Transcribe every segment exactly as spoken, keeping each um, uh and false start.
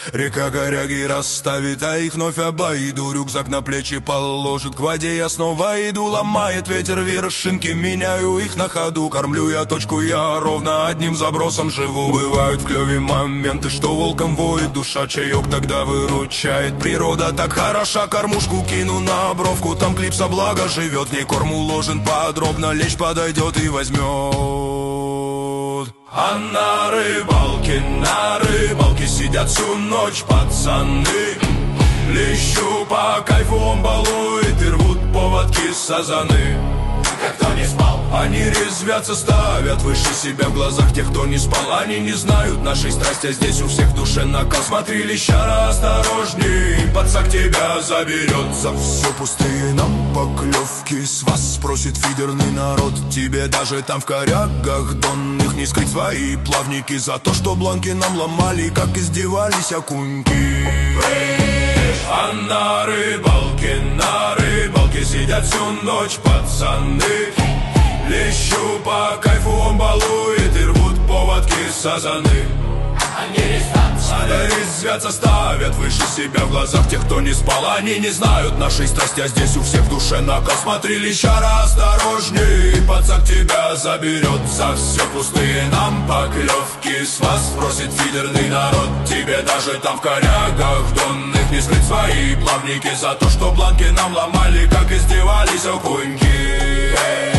Река коряги расставит, а их вновь обойду. Рюкзак на плечи положит, к воде я снова иду. Ломает ветер вершинки, меняю их на ходу. Кормлю я точку, я ровно одним забросом живу. Бывают в клёве моменты, что волком воет душа. Чаек тогда выручает, природа так хороша. Кормушку кину на бровку, там клипса благо живет. В ней корм уложен подробно, лечь подойдет и возьмет. А на рыбалке, на рыбалке сидят всю ночь пацаны. Лещу по кайфу, он балует и рвут поводки сазаны. Кто не спал, они резвятся, ставят выше себя в глазах тех, кто не спал. Они не знают нашей страсти, а здесь у всех в душе накал. Смотри, лещара, осторожней, пацак тебя заберет. За все пустые нам поклевки с вас спросит фидерный народ. Тебе даже там в корягах донных не скрыть свои плавники. За то, что бланки нам ломали, как издевались окуньки. А на рыбалке, на рыбалке сидят всю ночь пацаны. Лещу по кайфу, он балует и рвут поводки сазаны. Они резвятся, ставят выше себя в глазах тех, кто не спал. Они не знают нашей страсти, а здесь у всех в душе накал. Смотри, лещара, осторожней, пацак тебя заберет. За все пустые нам поклевки с вас спросит фидерный народ. Тебе даже там в корягах донных не скрыть свои плавники. За то, что бланки нам ломали, как издевались окуньки.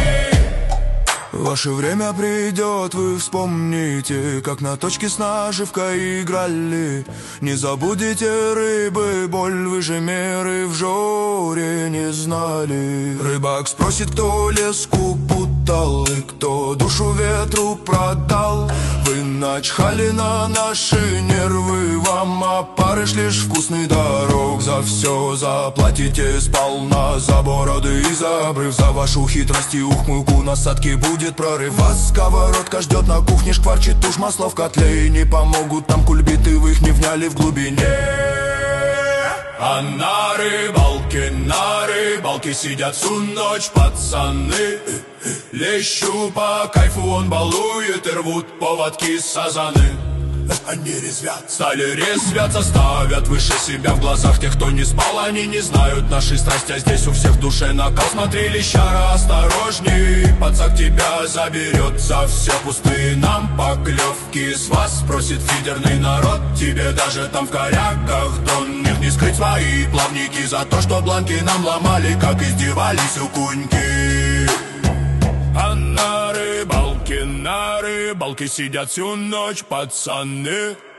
Ваше время придет, вы вспомните, как на точке с наживкой играли. Не забудете рыбы, боль, вы же меры в жоре не знали. Рыбак спросит, кто леску путал и кто душу ветру продал. Вы начхали на наши нервы, вам опарыш лишь вкусный дорог. За все заплатите сполна, за бороды и за обрыв. За вашу хитрость и ухмылку насадки будет прорыв. Вас сковородка ждет на кухне, шкварчит уж масло в котле. И не помогут там кульбиты, вы их не вняли в глубине. А на рыбалке, на рыбалке сидят всю ночь пацаны. Лещу по кайфу, он балует и рвут поводки сазаны. Они резвят, стали резвятся, ставят выше себя в глазах тех, кто не спал. Они не знают нашей страсти, а здесь у всех в душе накал. Смотри, лещара, осторожней, пацак тебя заберет. За все пустые нам поклевки с вас спросит фидерный народ. Тебе даже там в корягах донных не скрыть свои плавники. За то, что бланки нам ломали, как издевались окуньки. А на рыбалке, на рыбалке сидят всю ночь пацаны.